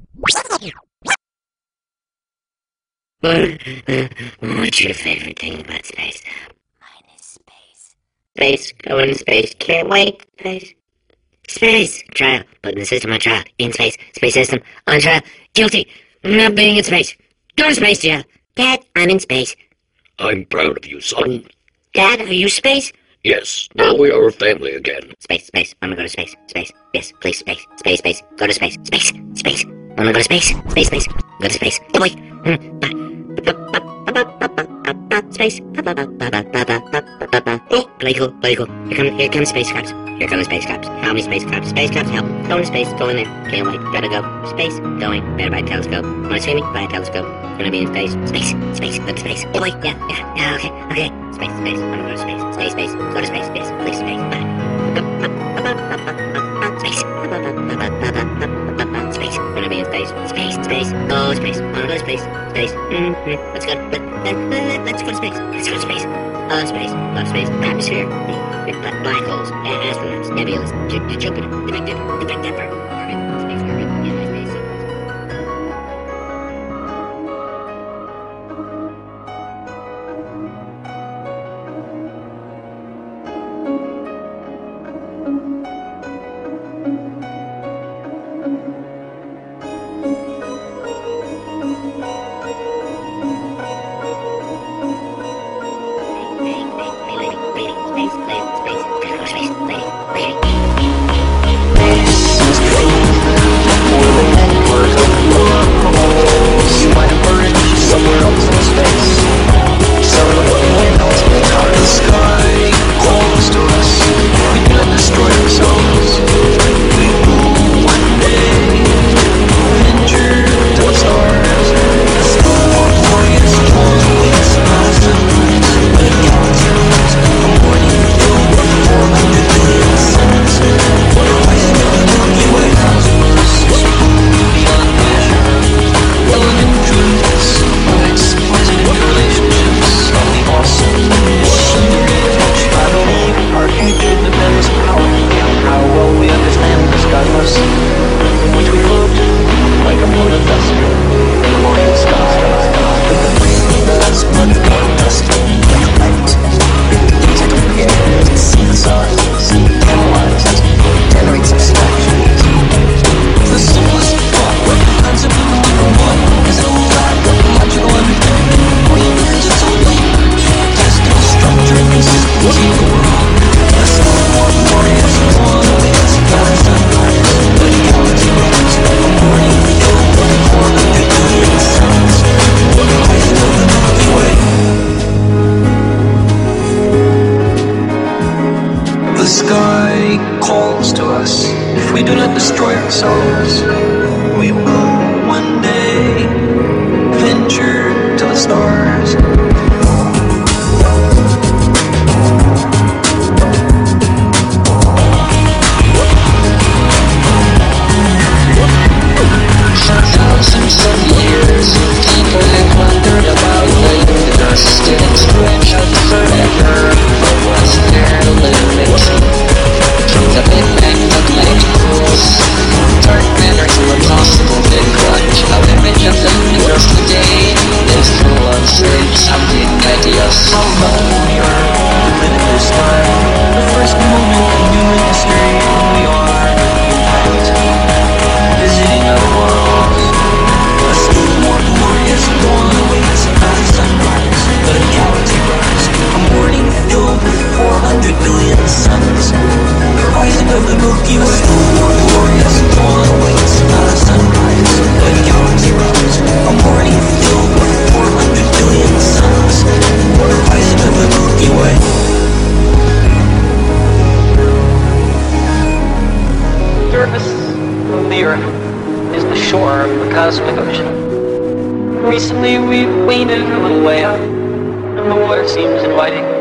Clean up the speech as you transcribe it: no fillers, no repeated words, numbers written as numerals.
What's your favorite thing about space? Mine is space. Space, going to space, can't wait. Space. Space, trial, put in the system on trial, in space, space system, on trial, guilty, not being in space. Go to space, jail. Dad, I'm in space. I'm proud of you, son. Dad, are you space? Yes, now we are a family again. Space, I'm gonna go to space, yes, please, space, go to space, I'm gonna go to space, go to space, oh wait, space, oh, play cool, here come spacecrafts, how many spacecrafts, help, go to space, go in there, can't wait, gotta go, space, going, better buy a telescope, wanna see me, buy a telescope, gonna be in space, go to space, oh wait, yeah, okay, space, I'm gonna go to space, go to space, yes, please, space, bye. Space, gonna be in space, oh, space, wanna go to space, let's go to space, oh, space, atmosphere, black holes, astronauts, nebulas, Jupiter, the Big Dipper, orbit, space, space. If we do not destroy ourselves, we will one day venture to the stars. Thousands of years, people have wondered about the universe. Didn't stretch out forever, but was there a limit? From the Big Bang to black holes, dark matter to a possible big crunch. Our image of the universe today is full of something ideas. How long we are the limitless time, the first moment in human history when we are visiting other worlds. A still more glorious dawn awaits at sunrise. Let a galaxy rise, a morning filled with 400 billion suns. The rising of the Milky Way. A still more glorious dawn awaits at sunrise. Let a galaxy rise, a morning filled with 400 billion suns. The rising of the Milky Way. The surface of the Earth is the shore of the cosmic ocean. Recently we've waded a little way up, and the water seems inviting.